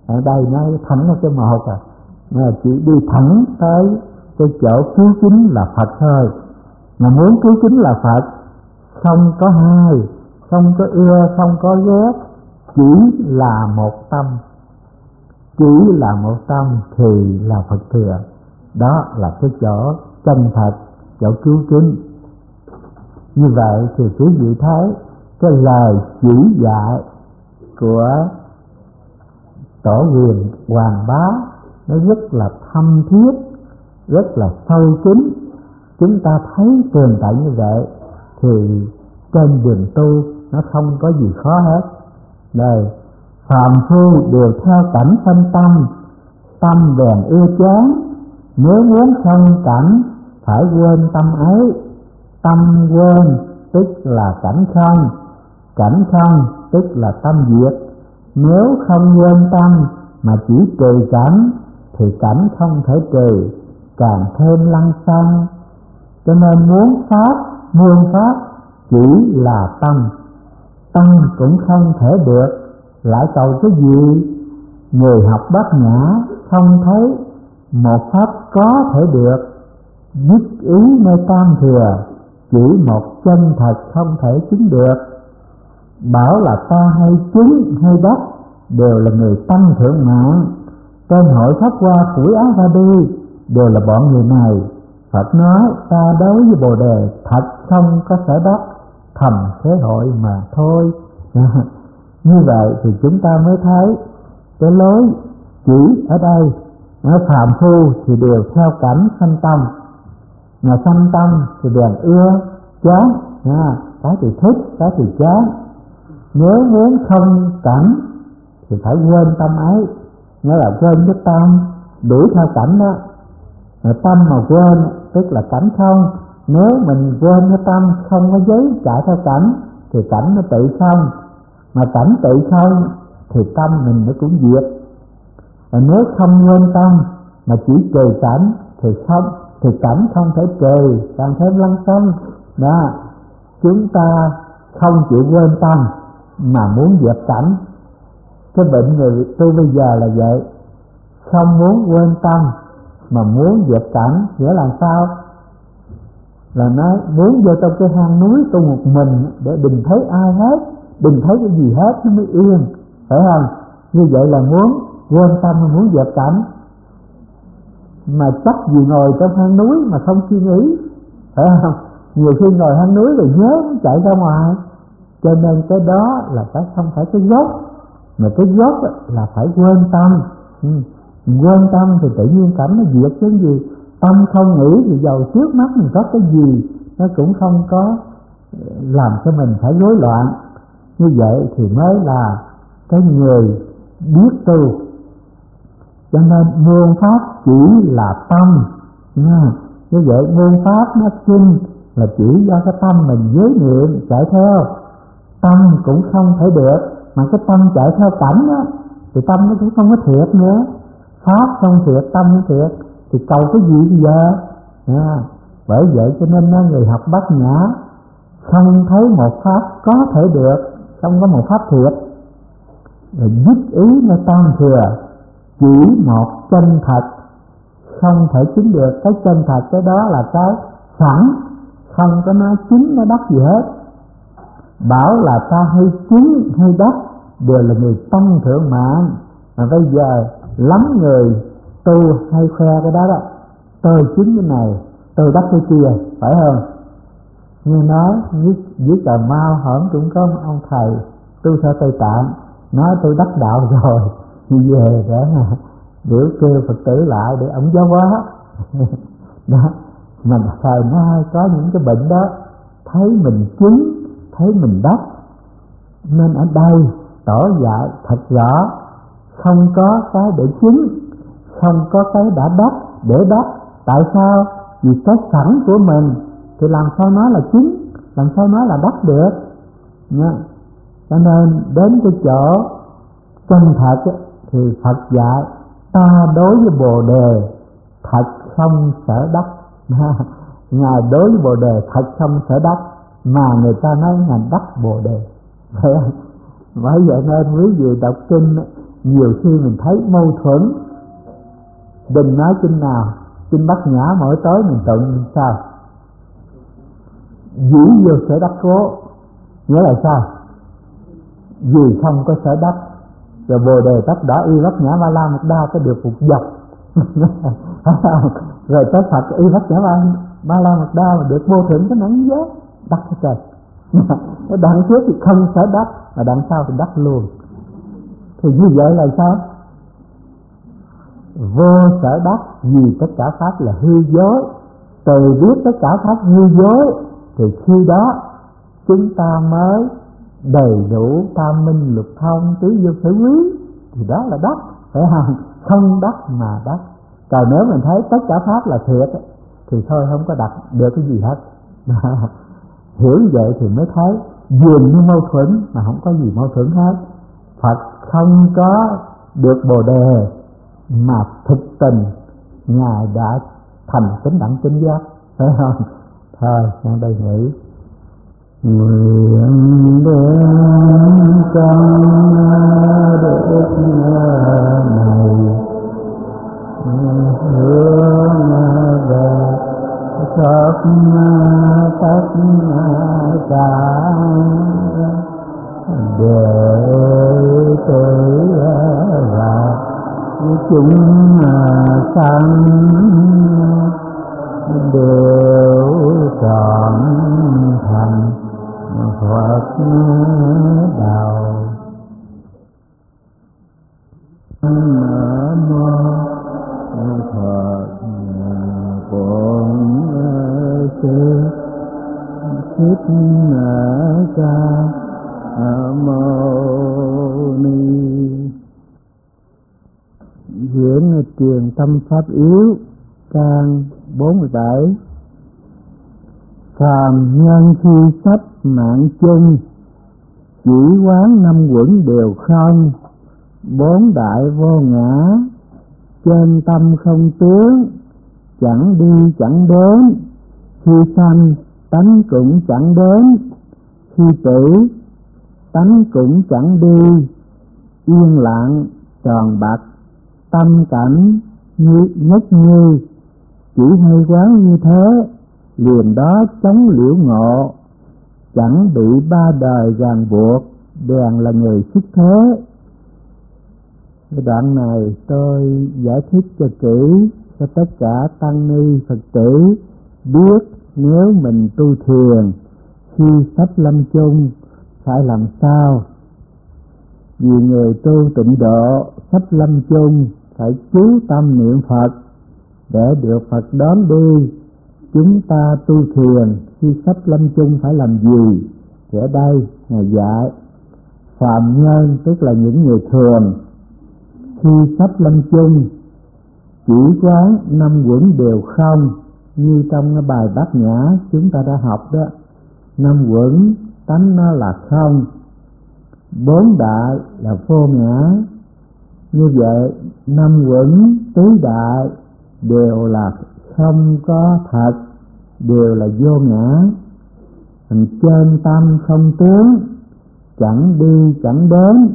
Ở đây nó thẳng ở cái một mà chỉ đi thẳng tới cái chỗ cứu chính là Phật thôi. Mà muốn cứu chính là Phật, không có hai, không có ưa, không có ghét, chỉ là một tâm. Chỉ là một tâm thì là Phật thừa. Đó là cái chỗ chân thật, chỗ cứu chính. Như vậy thì quý vị thấy cái lời chỉ dạy của Tổ Huyền Hoàng Bá nó rất là thâm thiết, rất là sâu kín. Chúng ta thấy tường tận như vậy thì trên đường tu nó không có gì khó hết. Đây, phàm phu đều theo cảnh sanh tâm, tâm bèn ưa chán. Nếu muốn sanh cảnh phải quên tâm ấy. Tâm quên tức là cảnh không, cảnh không tức là tâm diệt. Nếu không quên tâm mà chỉ trừ cảnh thì cảnh không thể trừ, càng thêm lăng xăng. Cho nên muốn pháp, muôn pháp chỉ là tâm. Tâm cũng không thể được, lại cầu cái gì? Người học bát nhã không thấy một pháp có thể được. Dứt ý nơi tam thừa, chỉ một chân thật không thể chứng được. Bảo là ta hay chứng hay đắc đều là người tăng thượng mạng. Trên hội pháp qua phủi áo ra đi đều là bọn người này. Phật nói ta đối với Bồ Đề thật không có sở đắc, thầm thế hội mà thôi. Như vậy thì chúng ta mới thấy cái lối chỉ ở đây. Ở phàm phu thì đều theo cảnh sanh tâm, mà sanh tâm thì bèn ưa chán, cái thì thích, cái thì chán. Nếu muốn không cảnh thì phải quên tâm ấy, nghĩa là quên cái tâm đuổi theo cảnh đó. Mà tâm mà quên tức là cảnh không. Nếu mình quên cái tâm không có giấy chạy theo cảnh thì cảnh nó tự không, mà cảnh tự không thì tâm mình nó cũng diệt. Và nếu không quên tâm mà chỉ trừ cảnh thì không, thì cảnh không thể trừ, càng thêm lăng xăng. Đó, chúng ta không chịu quên tâm mà muốn dẹp cảnh. Cái bệnh người tu bây giờ là vậy, không muốn quên tâm mà muốn dẹp cảnh. Nghĩa là sao? Là nó muốn vô trong cái hang núi tu một mình để đừng thấy ai hết, đừng thấy cái gì hết nó mới yên, phải không? Như vậy là muốn quên tâm, muốn dẹp cảnh. Mà chắc gì ngồi trong hang núi mà không suy nghĩ, phải không? Nhiều khi ngồi hang núi rồi nhớ chạy ra ngoài. Cho nên cái đó là không phải cái gốc, mà cái gốc là phải quên tâm. Quên tâm thì tự nhiên cảnh nó diệt chứ gì. Tâm không nghĩ thì dầu trước mắt mình có cái gì nó cũng không có làm cho mình phải rối loạn. Như vậy thì mới là cái người biết tu. Cho nên muôn pháp chỉ là tâm. Như vậy muôn pháp nó sinh là chỉ do cái tâm mình giới niệm chạy theo. Tâm cũng không thể được, mà cái tâm chạy theo cảnh đó thì tâm nó cũng không có thiệt nữa. Pháp không thiệt, tâm không thiệt thì cầu cái gì bây giờ? Bởi vậy cho nên người học bát nhã không thấy một pháp có thể được, không có một pháp thiệt. Rồi dứt ý nơi tam thừa, chỉ một chân thật không thể chứng được. Cái chân thật cái đó là cái sẵn, không có nói chứng nó đắc gì hết. Bảo là ta hay chứng hay đắc đều là người tăng thượng mạng. Mà bây giờ lắm người tu hay khoe cái đó đó, tôi chứng cái này, tôi đắc cái kia, phải không? Như nói với Cà Mau hổm cũng có một ông thầy tu theo Tây Tạng nói tôi đắc đạo rồi, đi về để biểu kêu Phật tử lại để ông giáo hóa. Đó, mà thời nay có những cái bệnh đó, thấy mình chứng, thấy mình đắc. Nên ở đây tỏ dạy thật rõ, không có cái để chứng, không có cái đã đắc để đắc. Tại sao? Vì cái sẵn của mình thì làm sao nói là chứng, làm sao nói là đắc được nha. Cho nên đến cái chỗ chân thật ấy, thì Phật dạy ta đối với Bồ Đề thật không sở đắc. Ngài đối với Bồ Đề thật không sở đắc, mà người ta nói Ngài đắc Bồ Đề. Bởi vậy nên quý vị đọc kinh Nhiều khi mình thấy mâu thuẫn, đừng nói kinh nào, kinh Bát Nhã mỗi tối mình tụng sao? Dĩ vô sở đắc cố, nghĩa là sao? Vì không có sở đắc, rồi Bồ Đề Tất Đỏ Y Bát Nhã Ba La Mật Đa có được một dọc rồi tới Phật Y Bát Nhã Ba La Mật Đa mà được vô thượng cái nắng giác đắc hết trời. Đằng trước thì không sở đắc, mà đằng sau thì đắc luôn. Thì như vậy là sao? Vô sở đắc vì tất cả pháp là hư dối. Từ biết tất cả pháp hư dối thì khi đó chúng ta mới đầy đủ tam minh lục thông tứ vô sở quý, thì đó là đắc, phải không? Không đắc mà đắc. Còn nếu mình thấy tất cả pháp là thiệt thì thôi không có đắc được cái gì hết. Hiểu vậy thì mới thấy dường như mâu thuẫn mà không có gì mâu thuẫn hết. Phật không có được Bồ Đề mà thực tình Ngài đã thành chánh đẳng chánh giác, phải không? Thôi sang đây nghĩ nguyện đến trong đức này hướng về khắp tất cả để tới và chúng sanh đều trọn thành Phật đạo. Nam mô Phật Bổn Sư Thích Ca Mâu Ni. Diễn truyền tâm pháp yếu trang 47. Phàm nhân khi sắp mạng chung, chỉ quán năm quẩn đều không, bốn đại vô ngã, trên tâm không tướng, chẳng đi chẳng đến, khi sanh tánh cũng chẳng đến, khi tử tánh cũng chẳng đi, yên lặng tròn bặt, tâm cảnh nhất như, chỉ hay quán như thế, liền đó chống liễu ngộ, chẳng bị ba đời ràng buộc, bèn là người xuất thế. Cái đoạn này tôi giải thích cho kỹ cho tất cả tăng ni Phật tử biết, nếu mình tu thiền khi sắp lâm chung phải làm sao. Vì người tu tịnh độ sắp lâm chung phải chú tâm niệm Phật để được Phật đón đi. Chúng ta tu thiền khi sắp lâm chung phải làm gì? Thì ở đây Ngài dạy phàm nhân, tức là những người thường, khi sắp lâm chung chỉ quán năm quẩn đều không, như trong cái bài Bát Nhã chúng ta đã học đó. Năm quẩn tánh nó là không, bốn đại là vô ngã. Như vậy năm quẩn tứ đại đều là không có thật, đều là vô ngã. Thành trên tâm không tướng, chẳng đi chẳng đến.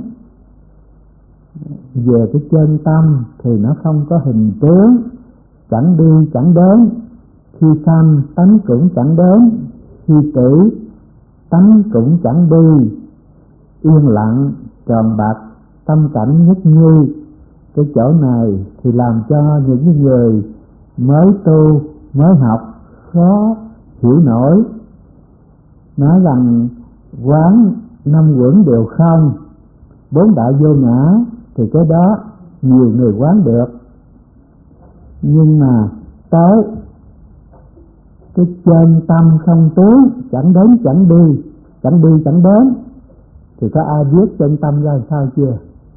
Về cái chân tâm thì nó không có hình tướng, chẳng đi chẳng đến. Khi sanh tánh cũng chẳng đến, khi tử tánh cũng chẳng đi, yên lặng tròn bặt, tâm cảnh nhất như. Cái chỗ này thì làm cho những người mới tu, mới học khó hiểu nổi. Nói rằng quán năm quẩn đều không, bốn đại vô ngã, thì cái đó nhiều người quán được. Nhưng mà tới cái chân tâm không tướng, chẳng đến chẳng đi, chẳng đi chẳng đến, thì có ai biết chân tâm ra sao chưa?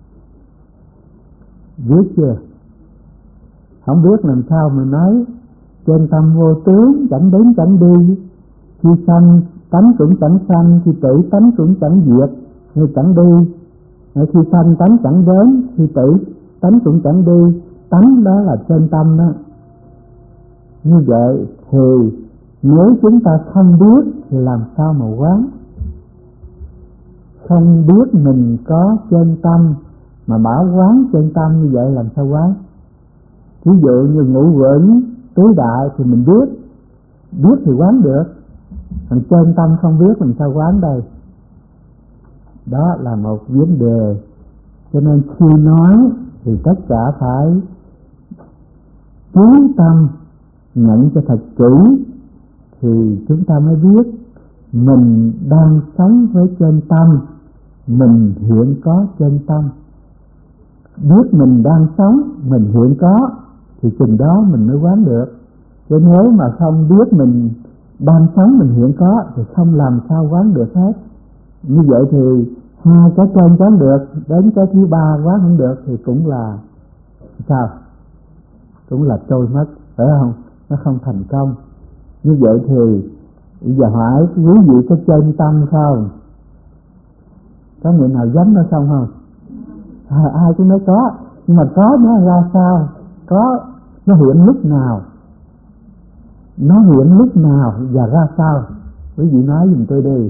Biết chưa? Không biết làm sao mà nói chân tâm vô tướng, chẳng đến chẳng đi. Khi sanh tánh cũng chẳng sanh, khi tử tánh cũng chẳng diệt, như chẳng đi. Khi sanh tánh chẳng đến, khi tử tánh cũng chẳng đi. Tánh đó là chân tâm đó. Như vậy thì nếu chúng ta không biết thì làm sao mà quán? Không biết mình có chân tâm, mà bảo quán chân tâm như vậy làm sao quán? Ví dụ như ngũ uẩn tứ đại thì mình biết thì quán được, còn chân tâm không biết làm sao quán đây? Đó là một vấn đề. Cho nên khi nói thì tất cả phải chú tâm nhận cho thật kỹ, thì chúng ta mới biết mình đang sống với chân tâm, mình hiện có chân tâm. Biết mình đang sống, mình hiện có, thì chừng đó mình mới quán được. Chứ nếu mà không biết mình đang sống, mình hiện có, thì không làm sao quán được hết. Như vậy thì hai cái trên quán được, đến cái thứ ba quán không được thì cũng là sao? Cũng là trôi mất, phải không? Nó không thành công. Như vậy thì bây giờ hỏi quý vị có chân tâm không? Có người nào dám nói không? Ai cũng nói có, nhưng mà có nó ra sao? Có nó hiện lúc nào? Nó hiện lúc nào và ra sao? Quý vị nói giùm tôi đi.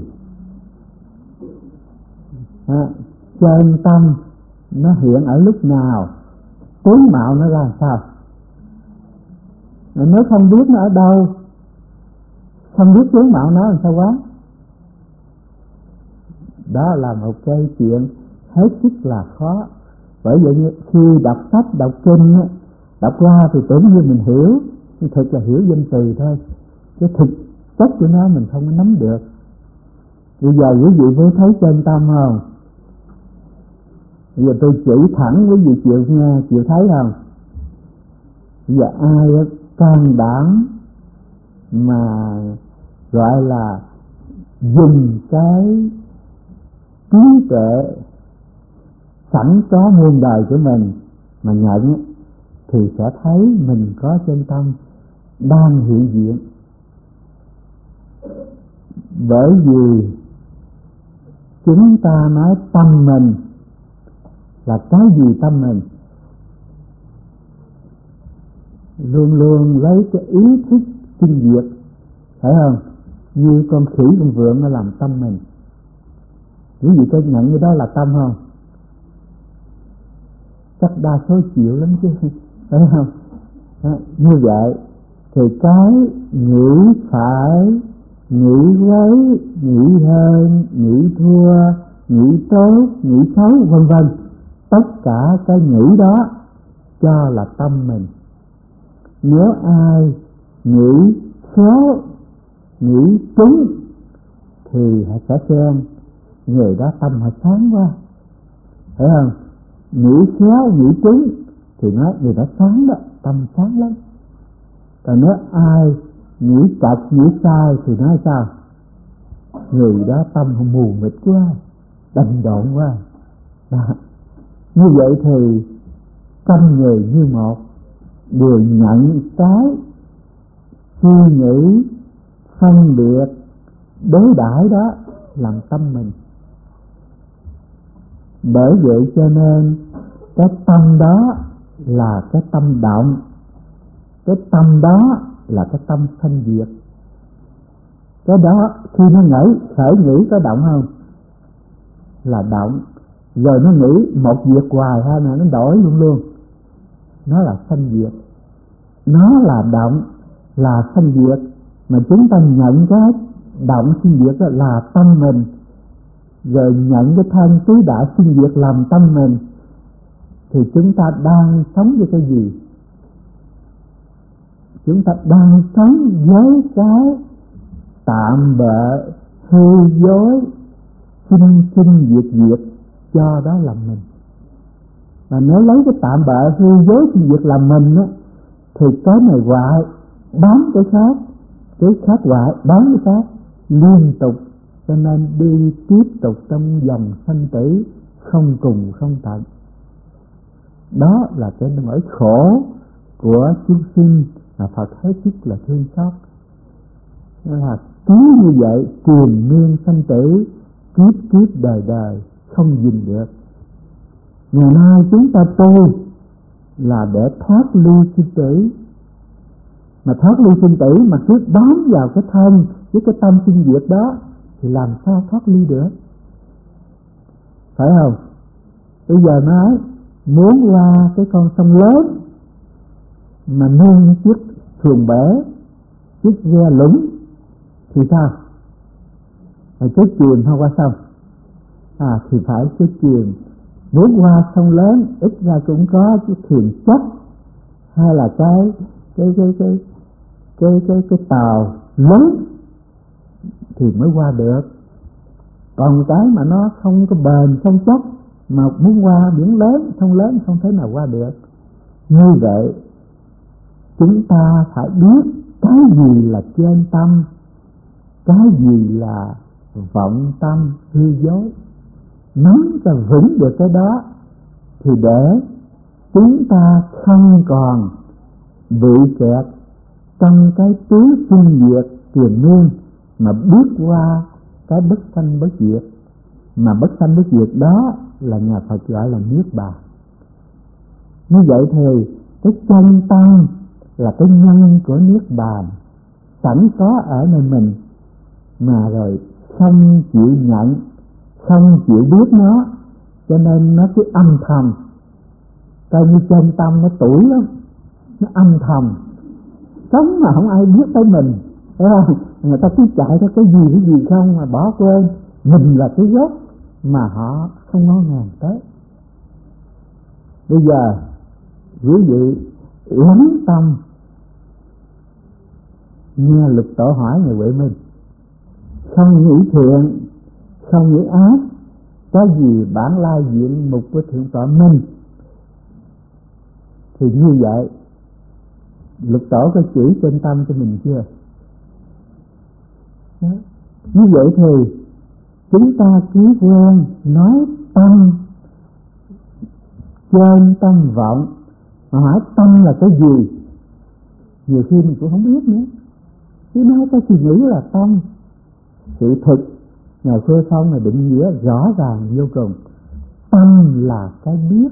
Chân tâm nó hiện ở lúc nào? Tướng mạo nó ra sao? Nếu không biết nó ở đâu, không biết tướng mạo nó làm sao quán? Đó là một cái chuyện hết sức là khó. Bởi vậy khi đọc sách, đọc kinh, đọc qua thì tưởng như mình hiểu, nhưng thực là hiểu danh từ thôi, cái thực chất của nó mình không có nắm được. Bây giờ quý vị mới thấy chân tâm không? Bây giờ tôi chỉ thẳng quý vị chịu nghe, chịu thấy không? Bây giờ ai can đảm mà gọi là dùng cái trí tuệ sẵn có muôn đời của mình mà nhận, thì sẽ thấy mình có chân tâm đang hiện diện. Bởi vì chúng ta nói tâm mình là cái gì? Tâm mình luôn luôn lấy cái ý thức sinh diệt, phải không? Như con khỉ con vượn nó làm tâm mình. Quý vị có nhận cái đó là tâm không? Chắc đa số chịu lắm chứ, phải không? Đó, như vậy thì cái nghĩ phải, nghĩ quấy, nghĩ hơn, nghĩ thua, nghĩ tốt, nghĩ xấu, vân vân, tất cả cái nghĩ đó cho là tâm mình. Nếu ai nghĩ khéo, nghĩ trúng thì họ sẽ khen người đó tâm họ sáng quá, phải không? Nghĩ khéo, nghĩ trúng thì nói người đó sáng đó, tâm sáng lắm. Còn nếu ai nghĩ chặt, nghĩ sai thì nói sao? Người đó tâm họ mù mịt quá, đần độn quá. Đó. Như vậy thì trăm người như một đều nhận cái suy nghĩ, phân biệt, đối đãi đó làm tâm mình. Bởi vậy cho nên cái tâm đó là cái tâm động, cái tâm đó là cái tâm sanh diệt. Cái đó khi nó khởi nghĩ có động không? Là động. Rồi nó nghĩ một việc hoài hay là nó đổi luôn luôn, nó là sanh diệt. Nó là động, là sanh diệt, mà chúng ta nhận cái động sanh diệt đó là tâm mình, rồi nhận cái thân tứ đại sanh diệt làm tâm mình, thì chúng ta đang sống với cái gì? Chúng ta đang sống với cái tạm bợ, hư dối, sinh diệt cho đó là mình. Và nếu lấy cái tạm bợ, hư dối, sinh diệt làm mình á, thì cái này hoại bám cái khác hoại bám cái khác, liên tục. Cho nên đi tiếp tục trong dòng sanh tử không cùng không tận. Đó là cái nỗi khổ của chúng sinh mà Phật hết sức là thương xót. Nên là cứ như vậy triền miên sanh tử, kiếp đời đời không dừng được. Ngày nay chúng ta tu là để thoát ly sinh tử, mà thoát ly sinh tử mà cứ bám vào cái thân với cái tâm sinh diệt đó thì làm sao thoát ly được, phải không? Bây giờ nói muốn qua cái con sông lớn mà nâng chiếc thuyền bè, chiếc ghe lũng thì sao? Phải cái chuyền không qua sông. Thì phải cái chuyền. Muốn qua sông lớn ít ra cũng có cái thuyền chất hay là cái tàu lớn thì mới qua được. Còn cái mà nó không có bền không chắc mà muốn qua biển lớn, sông lớn không thể nào qua được. Như vậy chúng ta phải biết cái gì là chân tâm, cái gì là vọng tâm hư dối. Nắm cho vững được cái đó thì để chúng ta không còn bị kẹt trong cái tứ sinh diệt triền miên, mà bước qua cái bất sanh bất diệt. Mà bất sanh bất diệt đó là nhà Phật gọi là niết bàn. Như vậy thì cái chân tâm là cái nhân của niết bàn sẵn có ở nơi mình, mà rồi không chịu nhận, không chịu biết nó, cho nên nó cứ âm thầm. Coi như chân tâm nó tuổi lắm, nó âm thầm sống mà không ai biết tới mình, phải không? Người ta cứ chạy theo cái gì không mà bỏ quên mình là cái gốc mà họ không ngó ngàng tới. Bây giờ quý vị lắng tâm nghe Lục Tổ hỏi Ngài Huệ Minh, không nghĩ thiện, không nghĩ ác, có gì bản lai diện mục của Thượng Tọa Minh. Thì như vậy Lục Tổ có chỉ chân tâm cho mình chưa? Đó. Như vậy thì chúng ta cứ quen nói tâm, chân tâm vọng, mà hỏi tâm là cái gì, nhiều khi mình cũng không biết nữa. Cứ nói cái suy nghĩ là tâm. Sự thực Ngài Khuê Phong là định nghĩa rõ ràng vô cùng. Tâm là cái biết.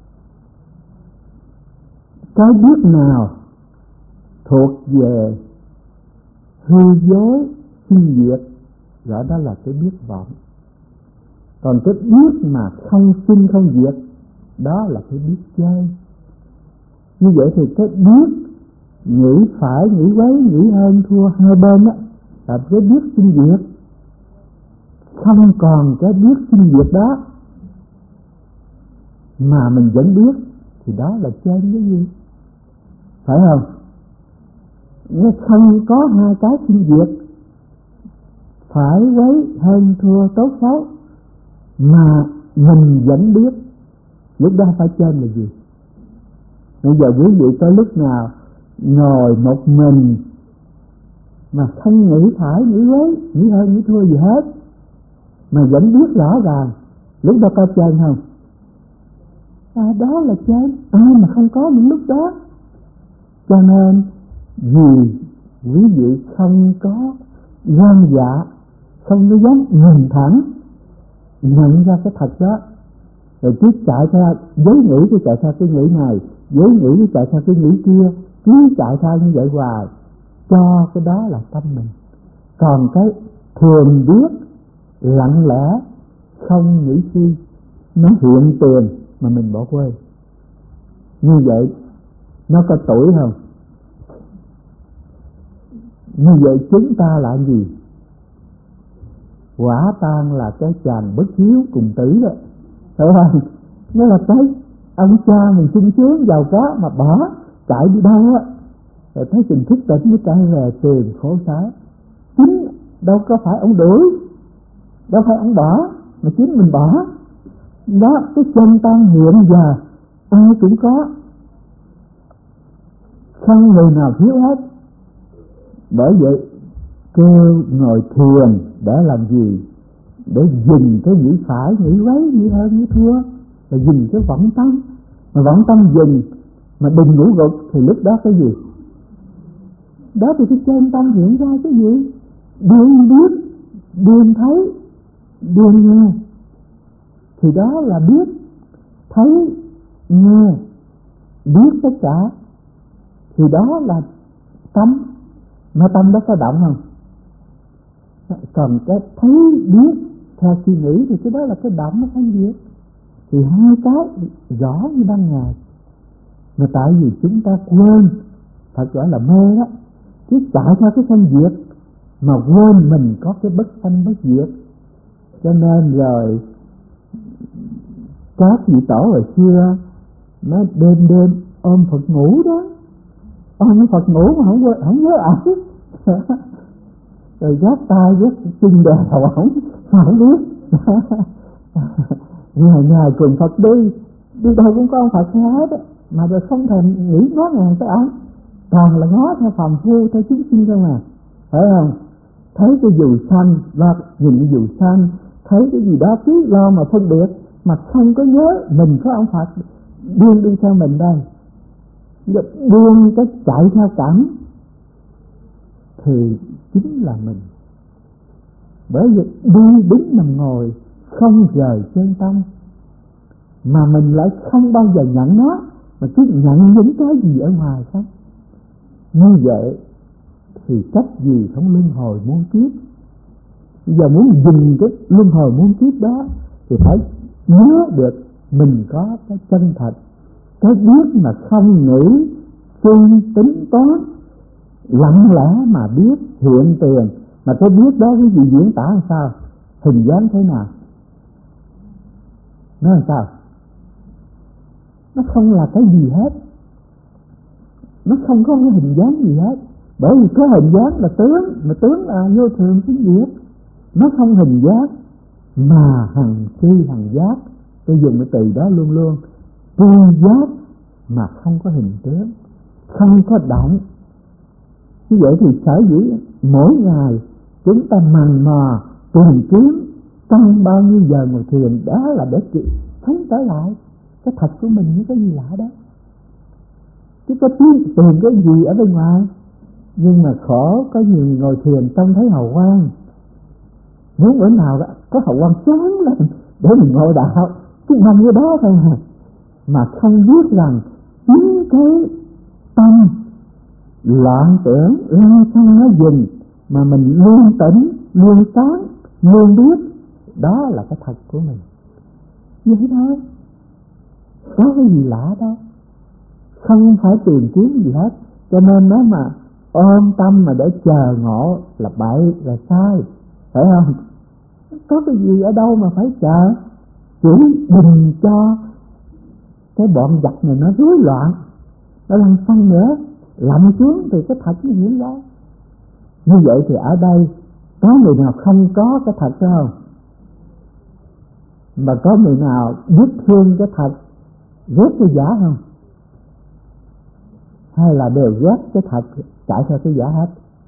Cái biết nào thuộc về hư dối sinh diệt, rõ đó là cái biết vọng. Còn cái biết mà không sinh không diệt, đó là cái biết chơi. Như vậy thì cái biết nghĩ phải, nghĩ quấy, nghĩ hơn thua hai bên đó là cái biết sinh diệt. Không còn cái biết sinh diệt đó mà mình vẫn biết thì đó là chơi cái gì, phải không? Nó không có hai cái sinh diệt, phải quấy hơn thua tốt xấu, mà mình vẫn biết, lúc đó phải trên là gì? Bây giờ quý vị có lúc nào ngồi một mình mà không nghĩ phải, nghĩ quấy, nghĩ hơn, nghĩ thua gì hết, mà vẫn biết rõ ràng, lúc đó có trên không? Đó là trên. Ai mà không có những lúc đó. Cho nên vì quý vị không có gan dạ, không có dám nhìn thẳng nhận ra cái thật đó, rồi cứ chạy theo giới nghĩ, cứ chạy theo cái nghĩ này, giới nghĩ cứ chạy theo cái nghĩ kia, cứ chạy theo như vậy hoài, cho cái đó là tâm mình. Còn cái thường biết lặng lẽ không nghĩ suy, nó hiện tiền mà mình bỏ quên. Như vậy nó có tuổi không? Như vậy chúng ta là gì? Quả tan là cái chàng bất hiếu cùng tử đó, phải không? Nó là cái ông cha mình sung sướng giàu có mà bỏ, chạy đi đâu á, rồi thấy tình thức tỉnh mới trở về tiền khổ sở. Chính đâu có phải ông đuổi, đâu phải ông bỏ, mà chính mình bỏ. Đó, cái chân tâm hiện giờ ai cũng có, không người nào thiếu hết. Bởi vậy kêu ngồi thiền để làm gì? Để dừng cái nghĩ phải, nghĩ quấy, nghĩ hơn, nghĩ thua, và dừng cái vọng tâm. Mà vọng tâm dừng mà đừng ngủ gục thì lúc đó cái gì? Đó thì cái chân tâm hiện ra cái gì? Đương biết, đương thấy, đương nghe, thì đó là biết, thấy, nghe, biết tất cả, thì đó là tâm. Mà tâm đó có động không? Còn cái thấy biết theo suy nghĩ thì cái đó là cái động, nó không diệt. thì hai cái rõ như ban ngày. Mà tại vì chúng ta quên, thật gọi là mê đó, cứ chạy theo cái sanh diệt mà quên mình có cái bất sanh bất diệt. Cho nên rồi các vị tổ hồi xưa nó đêm đêm ôm Phật ngủ đó, ôm Phật ngủ mà không nhớ ổng rồi gác tay gác chân đèo không biết ngày ngày cùng Phật đi đâu cũng có ông Phật hết á, mà rồi không thèm nghĩ ngó ngàng tới ổng, toàn là ngó theo phàm phu theo chúng sinh cơ mà, phải không? Thấy cái dù xanh lo nhìn cái dù xanh, thấy cái gì đó cứ lo mà phân biệt, mà không có nhớ mình có ông Phật điên đi theo mình đây, điên cái chạy theo cảnh thì chính là mình. Bởi vì đi đứng nằm ngồi không rời chân tâm, mà mình lại không bao giờ nhận nó, mà cứ nhận những cái gì ở ngoài không. Như vậy thì cách gì không luân hồi muôn kiếp. Bây giờ muốn dừng cái luân hồi muôn kiếp đó thì phải nhớ được mình có cái chân thật, cái biết mà không nghĩ suy tính toán, lặng lẽ mà biết hiện tiền. Mà cái biết đó cái gì diễn tả làm sao, hình dáng thế nào, nó làm sao, nó không là cái gì hết, nó không có cái hình dáng gì hết. Bởi vì có hình dáng là tướng, mà tướng là vô thường sinh diệt. Nó không hình dáng mà hằng tri hằng giác. Tôi dùng cái từ đó luôn luôn, tri giác mà không có hình tướng, không có động. Như vậy thì sở dĩ mỗi ngày chúng ta mằn mò tìm kiếm trong bao nhiêu giờ ngồi thiền, đó là để thấy trở lại cái thật của mình như cái gì lạ đó, chứ có tìm cái gì ở bên ngoài. Nhưng mà khổ có nhiều người ngồi thiền trông thấy hào quang, muốn bữa nào đó có hào quang sáng lên để mình ngồi đạo, cứ mong cái đó thôi mà không biết rằng chính cái tâm loạn tưởng lo xăng nó dừng, mà mình luôn tỉnh, luôn sáng, luôn biết, đó là cái thật của mình. Vậy thôi, có cái gì lạ đâu, không phải tìm kiếm gì hết. Cho nên nó mà ôm tâm mà để chờ ngộ là bậy, là sai, phải không? Có cái gì ở đâu mà phải chờ, chỉ đừng cho cái bọn giặc này nó rối loạn, nó lăn xăng nữa, lặn xuống thì cái thật nó diễn ra. Như vậy thì ở đây có người nào không có cái thật không? Mà có người nào biết thương cái thật, ghét cái giả không? Hay là đều ghét cái thật, chạy theo cái giả hết?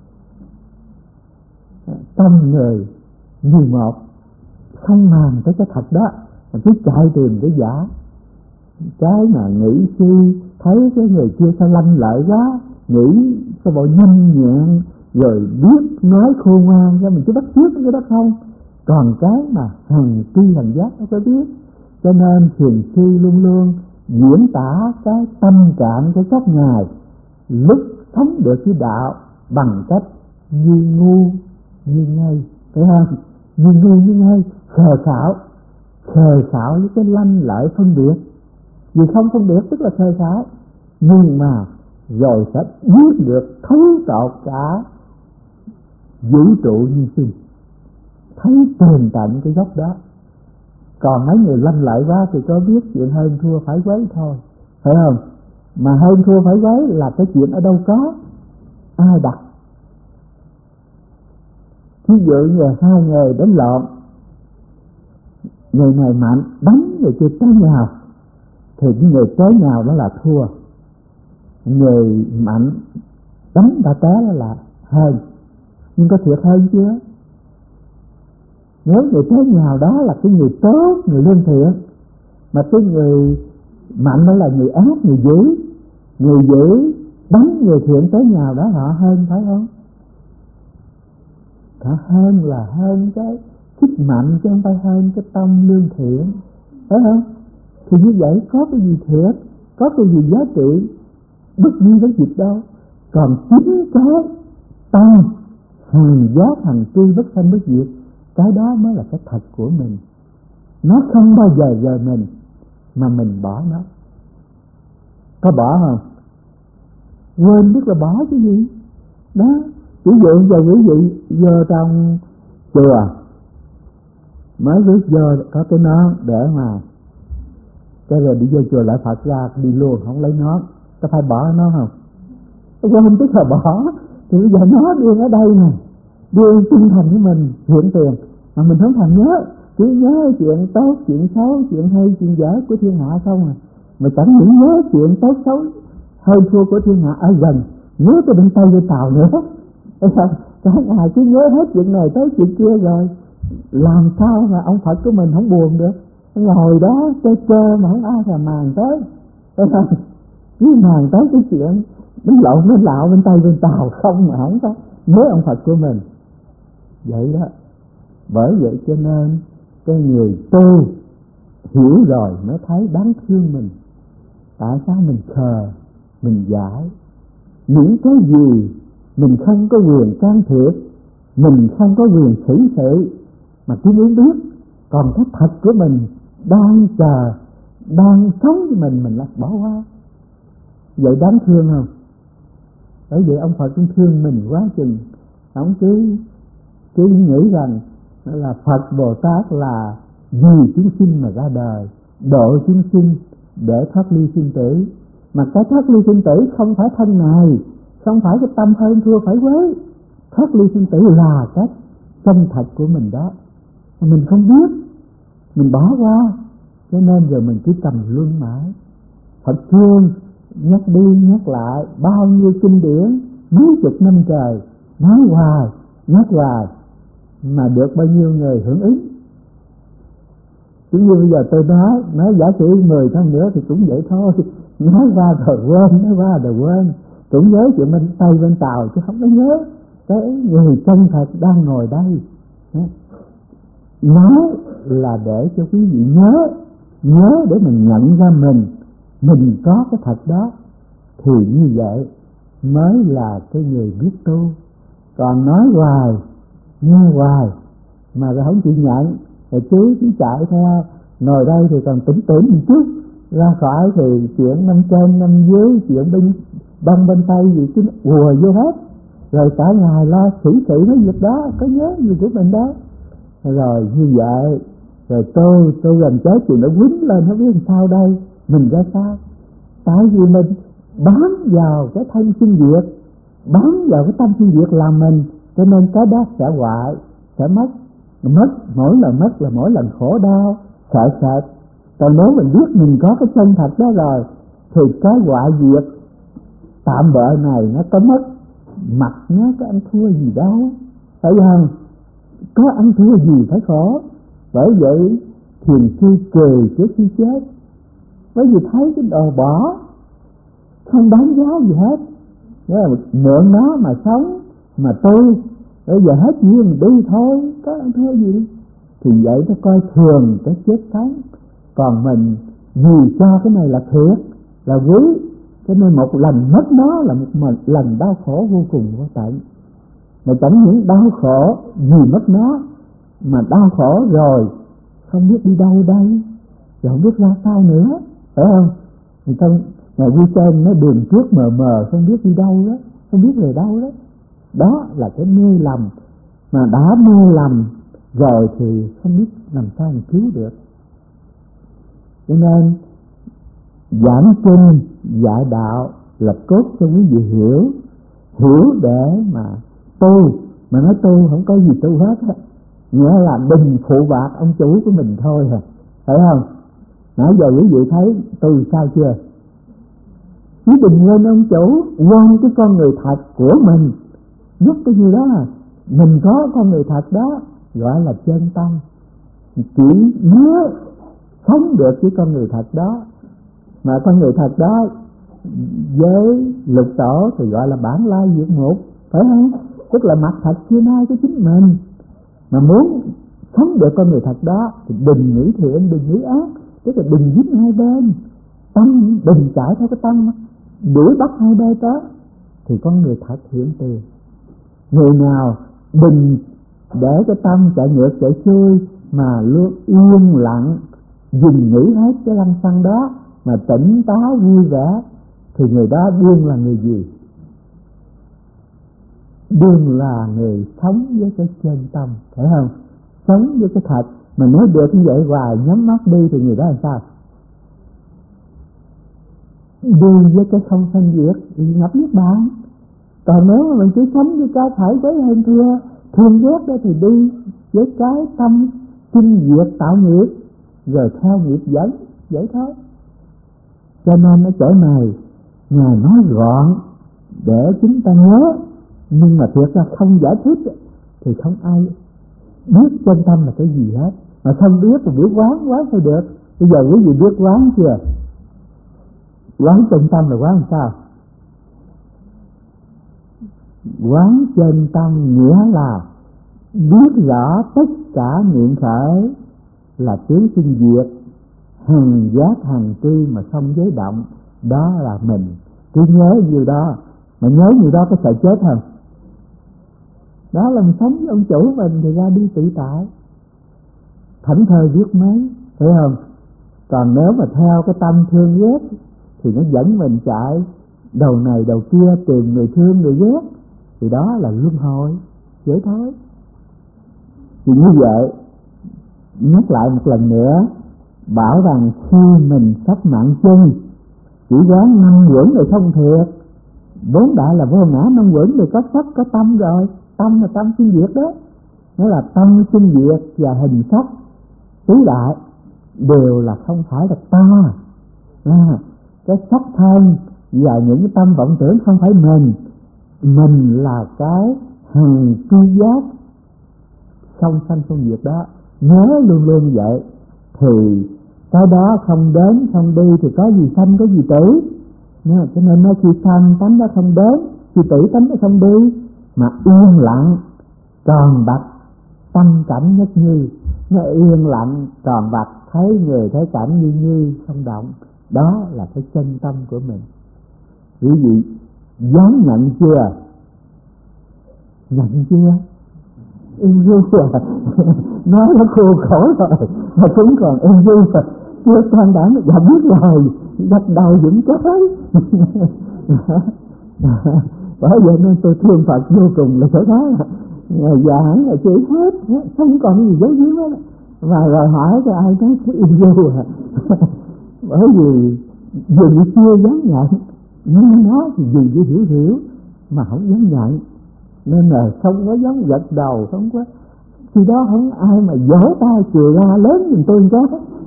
Tâm người như một, không màng tới cái thật đó, mà cứ chạy tìm cái giả. Cái mà nghĩ suy, thấy cái người kia sao lanh lợi quá, nghĩ sao bộ nhanh nhẹn, rồi biết nói khôn ngoan cho mình cứ bắt chước cái đó không. Còn cái mà hằng tri hằng giác nó có biết. Cho nên thiền sư luôn luôn diễn tả cái tâm trạng của các ngài lúc sống được cái đạo bằng cách như ngu như ngây, thấy không? Như ngu như ngây, khờ khảo với cái lanh lợi phân biệt. Vì không phân biệt tức là khờ khảo, nhưng mà rồi sẽ biết được thấu tột cả vũ trụ như sinh, thấy tường tận cái gốc đó. Còn mấy người lanh lợi quá thì có biết chuyện hơn thua phải quấy thôi, phải không? Mà hơn thua phải quấy là cái chuyện ở đâu có, ai đặt. Ví dụ như hai người đánh lộn, người này mạnh đánh người kia tới nhào, thì cái người tới nhào đó là thua, người mạnh đánh đã té là hơn. Nhưng có thiệt hơn chưa? Nếu người tới nhào đó là cái người tốt, người lương thiện, mà cái người mạnh đó là người ác, người dữ. Người dữ đánh người thiện tới nhào đó họ hơn, phải không? Họ hơn là hơn cái sức mạnh, chứ không phải hơn cái tâm lương thiện, phải không? Thì như vậy có cái gì thiệt, có cái gì giá trị bất nhiên với việc đâu. Còn chính cái tâm hằng giác hằng tri bất sanh bất diệt, cái đó mới là cái thật của mình. Nó không bao giờ rời mình, mà mình bỏ nó. Có bỏ không? Quên biết là bỏ cái gì đó. Ví dụ giờ quý vị vô trong chùa mới biết vô có cái nón để mà cái rồi đi vô chùa lại Phật ra đi luôn không lấy nón, có phải bỏ nó không? Quên biết là bỏ. Thì bây giờ nó đưa ở đây nè, đưa tinh thần của mình hiện tiền mà mình không thèm nhớ, chỉ nhớ chuyện tốt, chuyện xấu, chuyện hay, chuyện dở của thiên hạ không à. Mà chẳng những nhớ chuyện tốt xấu hơi thua của thiên hạ ở gần, nhớ cái bên Tây bên Tàu nữa. Cả ngày cứ nhớ hết chuyện này tới chuyện kia rồi làm sao mà ông Phật của mình không buồn được. Ngồi đó chơi mà không ai là màng tới, cứ màng tới cái chuyện đánh lộn đánh lạo bên Tây bên Tàu không mà không có nhớ ông Phật của mình. Vậy đó. Bởi vậy cho nên cái người tu hiểu rồi mới thấy đáng thương mình. Tại sao mình khờ, mình dại, những cái gì mình không có quyền can thiệp, mình không có quyền xử sự mà cứ muốn biết. Còn cái thật của mình đang chờ, đang sống với mình lại bỏ qua. Vậy đáng thương không? Bởi vậy ông Phật cũng thương mình quá chừng. Ông cứ nghĩ rằng là Phật Bồ Tát là vì chúng sinh mà ra đời, độ chúng sinh để thoát ly sinh tử. Mà cái thoát ly sinh tử không phải thân này, không phải cái tâm hơn thua phải quấy. Thoát ly sinh tử là cái chân thật của mình đó, mình không biết, mình bỏ qua, cho nên giờ mình cứ trầm luân mãi. Phật thương nhắc đi nhắc lại bao nhiêu kinh điển, mấy chục năm trời nói hoài nhắc hoài mà được bao nhiêu người hưởng ứng. Chứ như bây giờ tôi nói giả sử 10 năm nữa thì cũng vậy thôi, nói qua rồi quên, nói qua rồi quên, cũng nhớ chuyện bên Tây bên Tàu chứ không có nhớ cái người chân thật đang ngồi đây. Nói là để cho quý vị nhớ để mình nhận ra mình có cái thật đó, thì như vậy mới là cái người biết tu. Còn nói hoài nghe hoài mà rồi không chịu nhận, rồi chứ chạy theo ngồi đây thì còn tỉnh một chút, ra khỏi thì chuyện năm trên năm dưới, chuyện bên đông bên tây gì cứ ùa vô hết, rồi cả ngày lo xử sự nói việc đó, có nhớ gì của mình đó. Rồi như vậy rồi tôi gần chết thì nó quýnh lên không biết làm sao đây, mình ra sao? Tại vì mình bám vào cái thân sinh diệt, bám vào cái tâm sinh diệt làm mình, cho nên cái đó sẽ hoại, sẽ mất, mỗi lần mất là mỗi lần khổ đau, sợ sệt. Còn nếu mình biết mình có cái chân thật đó rồi thì cái hoại diệt tạm bợ này nó có mất, mặt nó có ăn thua gì đâu, phải không? Có ăn thua gì phải khổ. Bởi vậy thiền sư cười trước khi chết, bởi vì thấy cái đồ bỏ không đáng giá gì hết, mượn nó mà sống mà tôi bây giờ hết duyên đi thôi, có ăn thua gì. Thì vậy nó coi thường cái chết sống. Còn mình vì cho cái này là thiệt, là quý, cho nên một lần mất nó là một lần đau khổ vô cùng vô tận. Mà chẳng những đau khổ vì mất nó, mà đau khổ rồi không biết đi đâu đây, rồi không biết ra sao nữa, phải không? Người ta ngày đi trên nó đường trước mờ mờ không biết đi đâu đó, không biết về đâu đó. Đó là cái mê lầm, mà đã mê lầm rồi thì không biết làm sao mà cứu được. Cho nên giảng kinh dạy đạo là cốt cho quý vị hiểu để mà tu. Mà nói tu không có gì tu hết á, nghĩa là đừng phụ bạc ông chủ của mình thôi hả, phải không? Nãy giờ quý vị thấy tu sao chưa? Chứ đừng quên ông chủ, quên cái con người thật của mình. Giúp cái gì đó à, mình có con người thật đó, gọi là chân tâm. Chỉ nhớ sống được với con người thật đó. Mà con người thật đó với lục tổ thì gọi là bản lai diệt ngục, phải không? Tức là mặt thật chưa nay của chính mình. Mà muốn sống được con người thật đó thì đừng nghĩ thiện, đừng nghĩ ác, tức là đừng giết hai bên, tâm đừng chạy theo cái tâm đuổi bắt hai bên đó, thì con người thật hiện tiền. Người nào đừng để cái tâm chạy ngược chạy xuôi mà luôn yên lặng dừng nghỉ hết cái lăng xăng đó mà tỉnh táo vui vẻ, thì người đó đương là người gì? Đương là người sống với cái chân tâm, phải không? Sống với cái thật. Mà nói được như vậy hoài nhắm mắt đi thì người đó làm sao? Đi với cái không phân diệt thì ngập niết bàn. Còn nếu mà mình chỉ sống với cái phải với hơn thưa thương ghét đó thì đi với cái tâm sinh diệt tạo nghiệp rồi theo nghiệp dẫn, vậy thôi. Cho nên ở chỗ này Ngài nói gọn để chúng ta nhớ, nhưng mà thiệt ra không giải thích thì không ai biết chân tâm là cái gì hết. Mà không biết thì biết quán thôi được. Bây giờ quý vị biết quán chưa? Quán chân tâm là quán làm sao? Quán chân tâm nghĩa là biết rõ tất cả niệm khởi là tứ sinh diệt, hằng giác hằng tri mà không giới động, đó là mình. Cứ nhớ như đó, mà nhớ như đó có sợ chết không? Đó là mình sống với ông chủ mình thì ra đi tự tại, thảnh thơi biết mấy, phải không? Còn nếu mà theo cái tâm thương ghét thì nó dẫn mình chạy đầu này đầu kia tìm người thương người ghét, thì đó là luân hồi, dễ thôi. Thì như vậy, nhắc lại một lần nữa, bảo rằng khi mình sắp nặng chân, chỉ quán năm quẩn rồi không thiệt. Bốn đại là vô ngã, năm quẩn rồi có sắc có tâm rồi. Tâm là tâm sinh diệt đó. Nó là tâm sinh diệt và hình sắc tứ đại đều là không phải là ta. Cái sắc thân và những cái tâm vọng tưởng không phải mình. Mình là cái hằng tri giác không sanh không diệt đó. Nhớ luôn luôn vậy. Thì cái đó không đến không đi thì có gì sanh có gì tử. Cho nên nó khi sanh tánh đó không đến, khi tử tánh đó không đi, mà yên lặng tròn bạch tâm cảnh nhất như. Nó yên lặng tròn bạch, thấy người thấy cảnh như như không động. Đó là cái chân tâm của mình. Quý vị dám nhận chưa? Nhận chưa? Em vui rồi. Nói nó khô khổ rồi mà cũng còn em vui rồi. Chưa căn bản đã biết rồi, gật đầu vẫn chết ấy. Bởi vậy nên tôi thương Phật vô cùng là chỗ đó. Ngày già hẳn là chửi hết, không còn gì giấu giếm hết. Và rồi hỏi cho ai nói cái im vô à. Bởi vì dù chưa dám nhận, nhưng nó thì dù hiểu mà không dám nhận, nên là không có dám gật đầu, không có. Khi đó không ai mà vỗ tay cười la lớn giùm tôi có.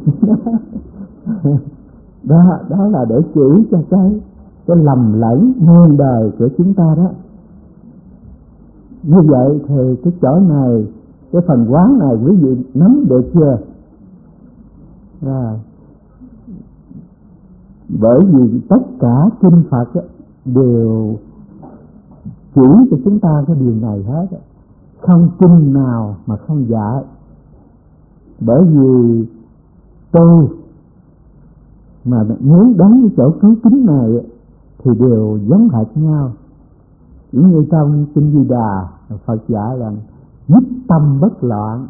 Đó là để chỉ cho cái lầm lẫn muôn đời của chúng ta đó. Như vậy thì cái chỗ này, cái phần quán này quý vị nắm được chưa? Bởi vì tất cả kinh Phật đều chỉ cho chúng ta cái điều này hết, không kinh nào mà không dạy. Bởi vì tôi mà muốn đóng cái chỗ cứu kính này thì đều giống hệt nhau. Chỉ như trong kinh Di Đà, Phật dạy rằng nhất tâm bất loạn.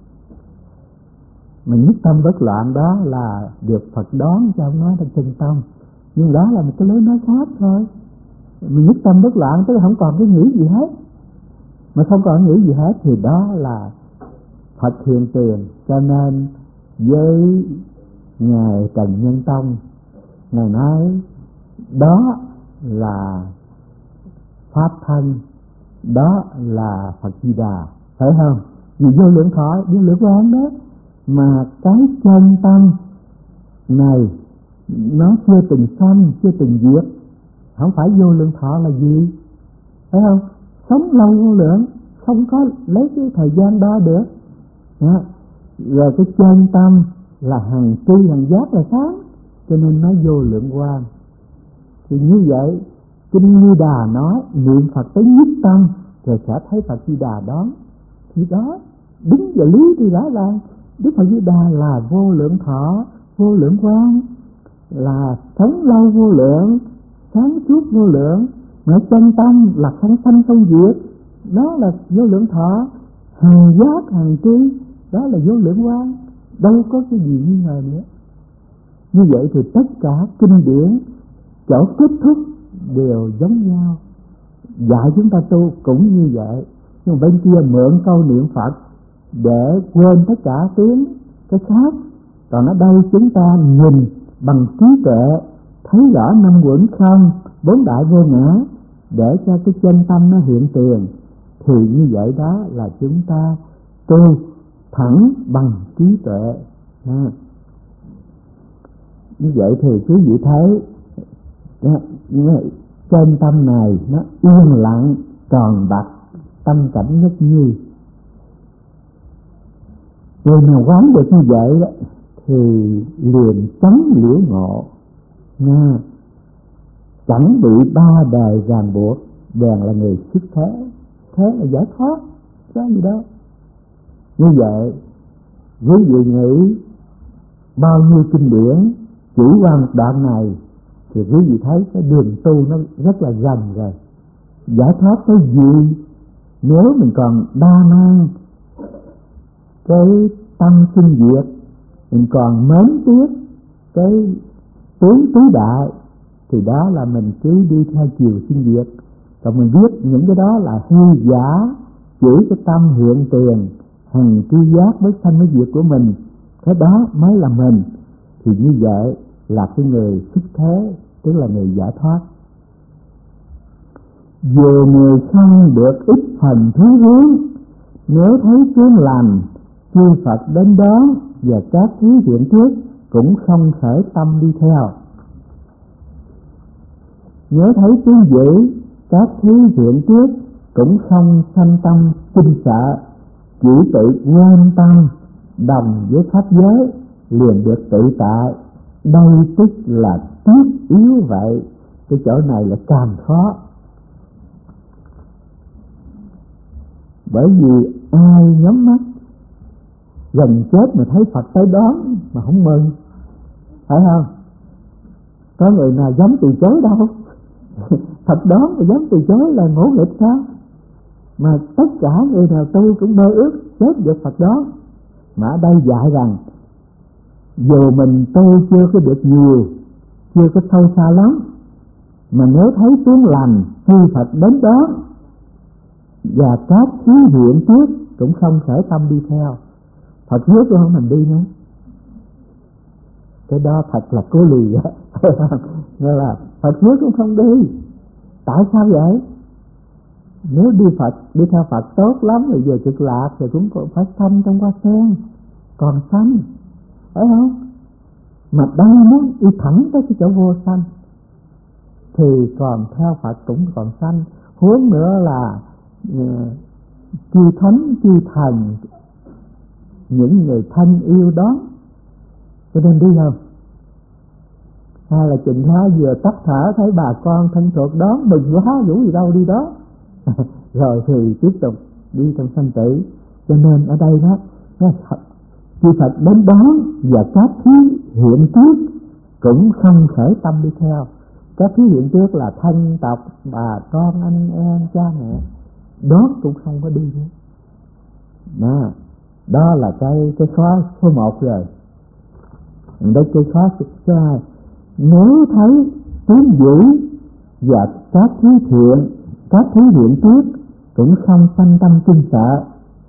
Mà nhất tâm bất loạn đó là được Phật đón cho ông nói trong chân tâm. Nhưng đó là một cái lối nói khác thôi. Mình nhất tâm bất loạn tức là không còn cái nghĩ gì hết. Mà không còn nghĩ gì hết thì đó là Phật hiện tiền. Cho nên với Ngài Trần Nhân Tông, Ngài nói đó là Pháp thân, đó là Phật Di Đà, phải không? Vì vô lượng thọ, vô lượng quán đó. Mà cái chân tâm này nó chưa từng sanh, chưa từng diệt. Không phải vô lượng thọ là gì, phải không? Sống lâu vô lượng, không có lấy cái thời gian đo được đó. Rồi cái chân tâm là hằng tri hằng giác là sáng, cho nên nó vô lượng quang. Thì như vậy kinh Di Đà nói niệm Phật tới nhất tâm rồi sẽ thấy Phật Di Đà đón. Thì đó đúng về lý thì rõ ràng Đức Phật Di Đà là vô lượng thọ, vô lượng quang, là sống lâu vô lượng, sáng suốt vô lượng. Mà chân tâm là không sanh không diệt, đó là vô lượng thọ, hằng giác hằng tri, đó là vô lượng quang. đâu có cái gì nghi ngờ nữa. Như vậy thì tất cả kinh điển chỗ kết thúc đều giống nhau, dạy chúng ta tu cũng như vậy. Nhưng bên kia mượn câu niệm Phật để quên tất cả tiếng cái khác, còn ở đây chúng ta nhìn bằng trí tuệ thấy rõ năm uẩn không, bốn đại vô ngã, để cho cái chân tâm nó hiện tiền, thì như vậy đó là chúng ta tu thẳng bằng trí tuệ. Như vậy thì quý vị thấy chân tâm này nó yên lặng tròn bạch, tâm cảnh nhất như. Người nào quán được như vậy đó, thì liền chánh liễu ngộ nha, chẳng bị ba đời ràng buộc, bèn là người xuất thế. Thế là giải thoát, có gì đâu. Như vậy quý vị nghĩ bao nhiêu kinh điển chỉ qua một đoạn này thì quý vị thấy cái đường tu nó rất là gần rồi. Giải thoát cái gì nếu mình còn đa năng cái tâm sinh diệt, mình còn mến tiếc cái tướng tứ đại, thì đó là mình cứ đi theo chiều sinh diệt. Còn mình biết những cái đó là hư giả, chỉ cái tâm hiện tiền hằng tri giác với sanh với diệt của mình, cái đó mới là mình. Thì như vậy là cái người xuất thế, tức là người giải thoát. Dù người không được ít phần thú hướng, nếu thấy chướng lành chư Phật đến đó, và các thứ hiện trước cũng không khởi tâm đi theo. Nếu thấy chướng dữ, các thứ hiện trước cũng không sanh tâm kinh sợ, chỉ tự quan tâm đồng với pháp giới, liền được tự tại. Đây tức là tiết yếu vậy. Cái chỗ này là càng khó, bởi vì ai nhắm mắt gần chết mà thấy Phật tới đón mà không mừng, phải không? Có người nào dám từ chối đâu. Phật đón mà dám từ chối là ngỗ nghịch sao? Mà tất cả người nào tu cũng mơ ước chết được Phật đón. Mà ở đây dạy rằng dù mình tu chưa có được nhiều, chưa có sâu xa lắm, mà nếu thấy tướng lành chư Phật đến đó, và các thứ hiện trước cũng không khởi tâm đi theo. Phật hứa cho không mình đi nữa, cái đó thật là cố lì á. Nên là Phật hứa cũng không đi. Tại sao vậy? Nếu đi theo Phật tốt lắm rồi về cực lạc rồi cũng phải sanh trong hoa sen, còn sanh, phải không? Mà đang muốn đi thẳng tới cái chỗ vô sanh thì còn theo Phật cũng còn sanh. Huống nữa là chư thánh chư thần, những người thân yêu đó, cho nên đi không? Hay là Trịnh Hóa vừa tắt thở thấy bà con thân thuộc đó mừng quá, rủ gì đâu đi đó. Rồi thì tiếp tục đi trong sanh tử. Cho nên ở đây đó, chư Phật đến đón và các thứ hiện trước cũng không khởi tâm đi theo. Các thứ hiện trước là thân tộc, bà con, anh em, cha mẹ, đó cũng không có đi nữa. Đó là cái khó số 1 rồi. Đây cái khó số 2. Nếu thấy tướng dữ và các thứ thiện, các thứ hiện trước cũng không sanh tâm kinh sợ.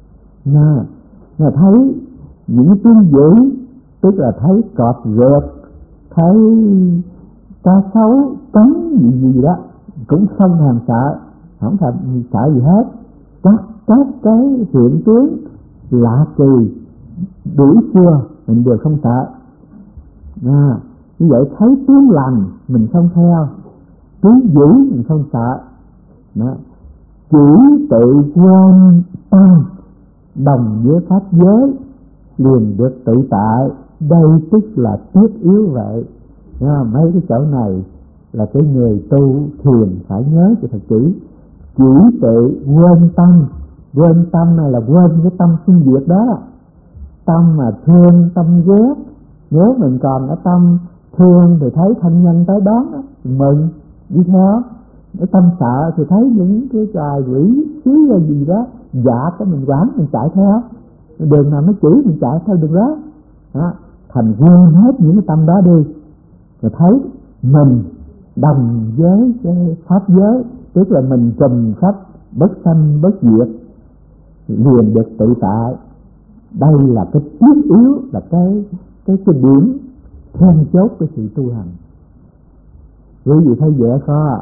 Mà thấy những tướng dữ, tức là thấy cọp rượt, thấy cá sấu cắn gì đó cũng không thèm sợ, không thèm sợ gì hết. Các cái hiện tướng lạ kỳ đuổi xưa mình đều không sợ. Như vậy thấy tướng lành mình không theo, tướng dữ mình không sợ. Chỉ tự quên tâm đồng với pháp giới, liền được tự tại. Đây tức là tiết yếu vậy. Mấy cái chỗ này là cái người tu thiền phải nhớ cho thật kỹ. Chỉ tự quên tâm. Quên tâm này là quên cái tâm sinh diệt đó. Tâm mà thương, tâm ghét, nếu mình còn ở tâm thương thì thấy thân nhân tới đón đó, mừng đi theo. Cái tâm sợ thì thấy những cái trò quỷ xứ gì đó dạ cái mình quán mình chạy theo, đường nào nó chỉ mình chạy theo đường đó. đó, thành quên hết những cái tâm đó đi, rồi thấy mình đồng với cái pháp giới, tức là mình trùm khắp bất sanh bất diệt, liền được tự tại. Đây là cái thiết yếu, là cái điểm then chốt của sự tu hành. Quý vị thấy dễ khó?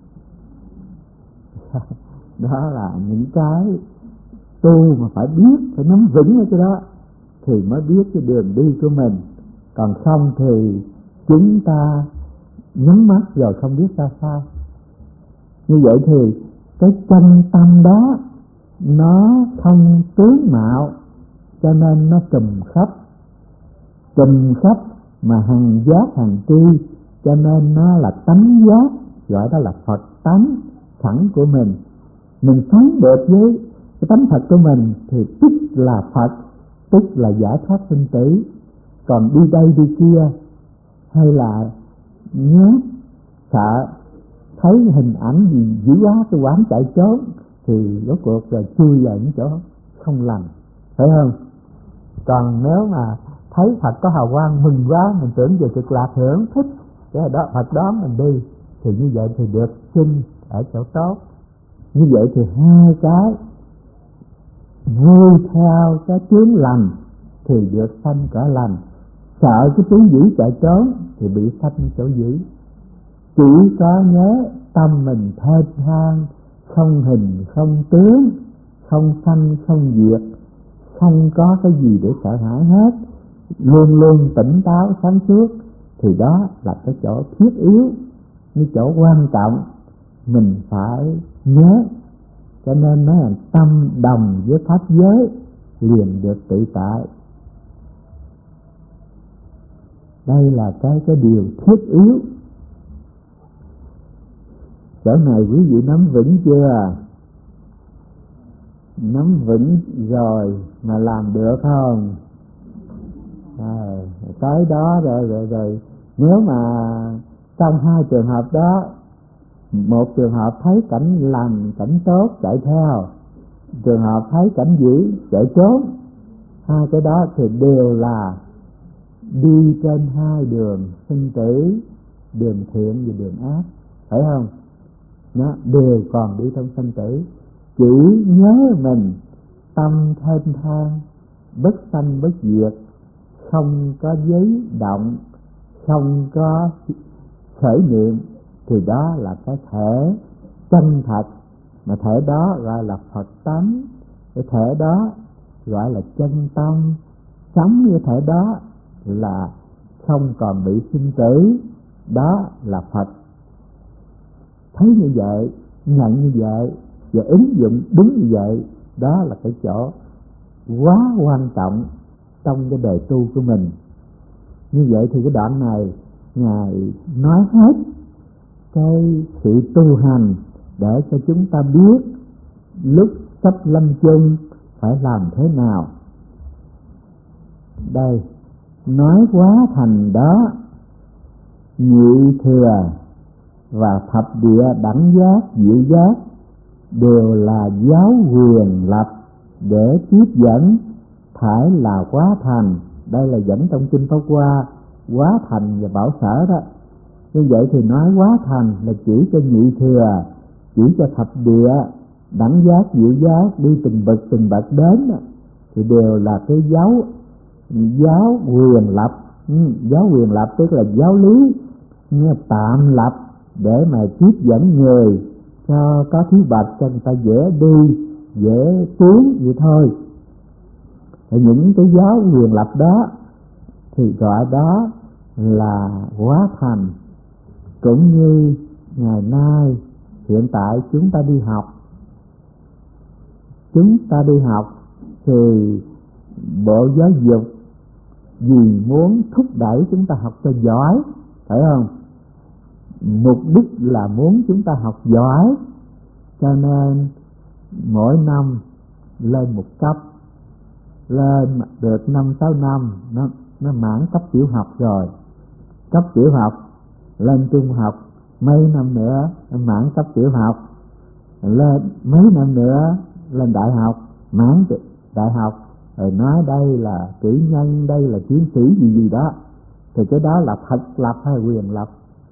Đó là những cái tu mà phải biết, phải nắm vững ở cái đó thì mới biết cái đường đi của mình. Còn không thì chúng ta nhắm mắt rồi không biết ra sao. Như vậy thì cái chân tâm đó nó không tướng mạo, cho nên nó trùm khắp mà hằng giác hằng tri, cho nên nó là tánh giác, gọi đó là Phật tánh sẵn của mình. Mình sống được với cái tánh thật của mình thì tức là Phật, tức là giải thoát sinh tử. Còn đi đây đi kia hay là nhát sợ thấy hình ảnh gì dữ quá tôi quán chạy trốn thì rốt cuộc là chui vào những chỗ không lành, phải không? Còn nếu mà thấy Phật có hào quang mừng quá, mình tưởng về cực lạc hưởng thích cái đó Phật đó mình đi, thì như vậy thì được sinh ở chỗ tốt. Như vậy thì hai cái vui theo cái chướng lành thì được sanh cõi lành, sợ cái chướng dữ chạy trốn thì bị sanh chỗ dữ. Chỉ có nhớ tâm mình thênh thang, không hình không tướng, không sanh không diệt, không có cái gì để sợ hãi hết, luôn luôn tỉnh táo sáng suốt, thì đó là cái chỗ thiết yếu, cái chỗ quan trọng mình phải nhớ. Cho nên nói là tâm đồng với pháp giới liền được tự tại. Đây là cái điều thiết yếu. Chỗ này quý vị nắm vững chưa? Nắm vững rồi mà làm được không? Tới đó rồi nếu mà trong hai trường hợp đó, một trường hợp thấy cảnh lành cảnh tốt chạy theo, trường hợp thấy cảnh dữ chạy trốn, hai cái đó thì đều là đi trên hai đường sinh tử, đường thiện và đường ác, phải không? Nó đều còn đi trong sinh tử. Chỉ nhớ mình tâm thênh thang, bất sanh bất diệt, không có giấy động, không có khởi niệm, thì đó là cái thể chân thật, mà thể đó gọi là Phật tánh. Cái thể đó gọi là chân tâm, sống như thể đó là không còn bị sinh tử, đó là Phật. Thấy như vậy, nhận như vậy và ứng dụng đúng như vậy, đó là cái chỗ quá quan trọng trong cái đời tu của mình. Như vậy thì cái đoạn này Ngài nói hết cái sự tu hành để cho chúng ta biết lúc sắp lâm chung phải làm thế nào. Đây, nói quá thành đó, nhị thừa và thập địa đẳng giác diệu giác đều là giáo quyền lập để tiếp dẫn, phải là quá thành. Đây là dẫn trong kinh Pháp Hoa, quá thành và bảo sở đó. Như vậy thì nói quá thành là chỉ cho nhị thừa, chỉ cho thập địa đẳng giác diệu giác đi từng bậc đến đó, thì đều là cái giáo quyền lập. Giáo quyền lập tức là giáo lý tạm lập để mà tiếp dẫn người cho có thiếu bạch, cho người ta dễ đi dễ tiến vậy thôi. Thì những cái giáo quyền lập đó thì gọi đó là quá thành. Cũng như ngày nay hiện tại chúng ta đi học thì Bộ Giáo dục vì muốn thúc đẩy chúng ta học cho giỏi, phải không? Mục đích là muốn chúng ta học giỏi, cho nên mỗi năm lên một cấp, lên được 5-6 năm nó mãn cấp tiểu học rồi, cấp tiểu học lên trung học mấy năm nữa mãn cấp tiểu học, lên mấy năm nữa lên đại học mãn đại học, rồi nói đây là cử nhân, đây là chiến sĩ gì gì đó, thì cái đó là thật lập hay quyền lập?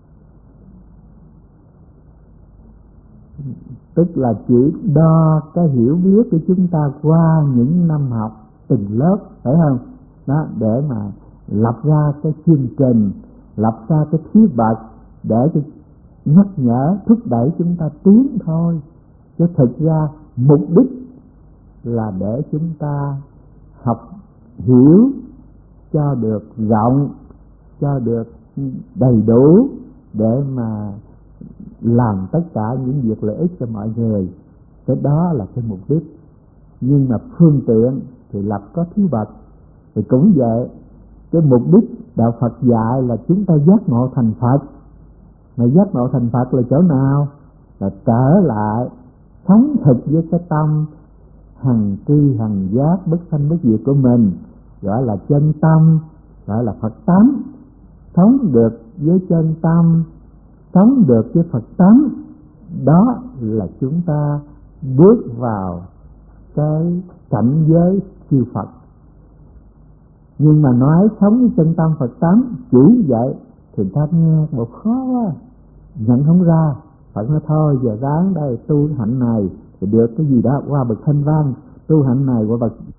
Tức là chỉ đo cái hiểu biết của chúng ta qua những năm học từng lớp, phải không? Đó, để mà lập ra cái chương trình, lập ra cái thứ bậc để cho nhắc nhở, thúc đẩy chúng ta tiến thôi. Chứ thực ra mục đích là để chúng ta học hiểu cho được rộng, cho được đầy đủ, để mà làm tất cả những việc lợi ích cho mọi người. Cái đó là cái mục đích. Nhưng mà phương tiện thì lập có thứ bậc. Thì cũng vậy, cái mục đích đạo Phật dạy là chúng ta giác ngộ thành Phật. Mà giác ngộ thành Phật là chỗ nào? Là trở lại sống thực với cái tâm hằng tri hằng giác bất sanh bất diệt của mình, gọi là chân tâm, gọi là Phật tánh. Sống được với chân tâm, sống được với Phật tánh, đó là chúng ta bước vào cái cảnh giới siêu Phật. Nhưng mà nói sống với chân tâm Phật tánh chỉ vậy thì ta nghe bộ khó quá, nhận không ra. Phật nói thôi giờ ráng đây tu hạnh này thì được cái gì đó qua bậc thanh văn, tu hạnh này qua bậc